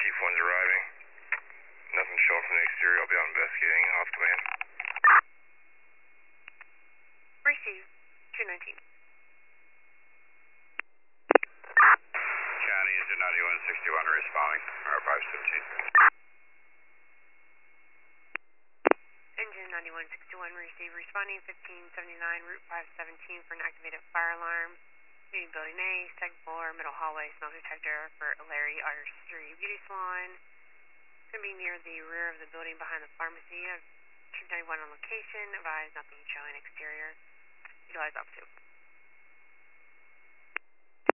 Chief 1's arriving. Nothing showing from the exterior. I'll be out investigating. Off command. Receive. 219. County, Engine 9161 responding. R517. Engine 9161, receive. Responding 1579, Route 517 for an activated fire alarm. Meeting Building A, second floor, middle hallway, smoke detector for Larry Artistry Beauty Salon. It's going to be near the rear of the building behind the pharmacy. 291 on location. Advise nothing showing exterior. Utilize up to.